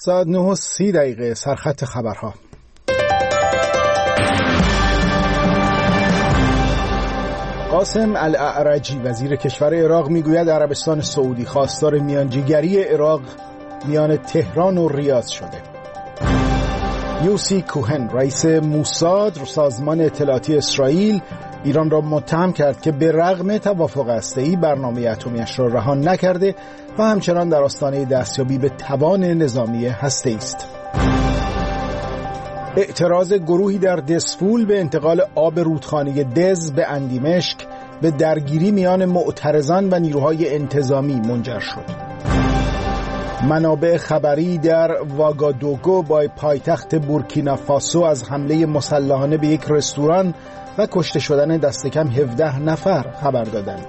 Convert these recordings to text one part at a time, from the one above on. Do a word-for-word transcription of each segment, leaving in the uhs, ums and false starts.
ساعت نه و سی دقیقه سرخط خبرها. قاسم الاعرجی وزیر کشور عراق میگوید عربستان سعودی خواستار میانجیگری عراق میان تهران و ریاض شده. یوسی کوهن رئیس موساد سازمان اطلاعاتی اسرائیل ایران را متهم کرد که به رغم توافق هسته‌ای برنامه اتمی‌اش را رها نکرده و همچنان در آستانه دستیابی به توان نظامی هسته‌ای است. اعتراض گروهی در دسفول به انتقال آب رودخانه دز به اندیمشک به درگیری میان معترضان و نیروهای انتظامی منجر شد. منابع خبری در واگادوگو با پایتخت بورکینافاسو از حمله مسلحانه به یک رستوران و کشته شدن دست کم هفده نفر خبر دادند.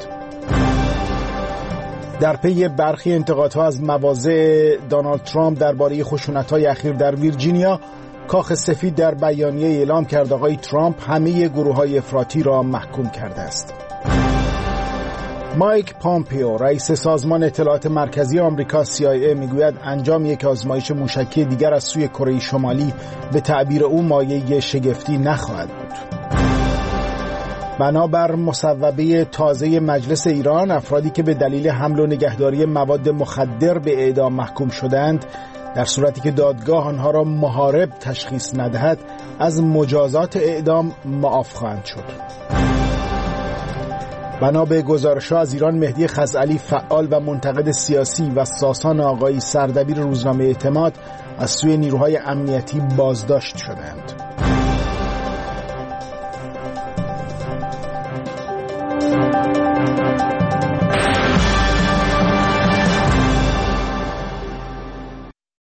در پی برخی انتقادها از مواضع دونالد ترامپ درباره خشونت‌های اخیر در ویرجینیا، کاخ سفید در بیانیه اعلام کرد آقای ترامپ همه گروه‌های افراطی را محکوم کرده است. مایک پامپیو رئیس سازمان اطلاعات مرکزی آمریکا سی آی ای میگوید انجام یک آزمایش موشکی دیگر از سوی کره شمالی به تعبیر او مایه شگفتی نخواهد بود. بنابر مصوبه تازه مجلس ایران، افرادی که به دلیل حمل و نگهداری مواد مخدر به اعدام محکوم شدند، در صورتی که دادگاه آنها را محارب تشخیص ندهد، از مجازات اعدام معاف خواهند شد. بنا به گزارش‌ها از ایران، مهدی خزعلی فعال و منتقد سیاسی و ساسان آقایی سردبیر روزنامه اعتماد از سوی نیروهای امنیتی بازداشت شدند.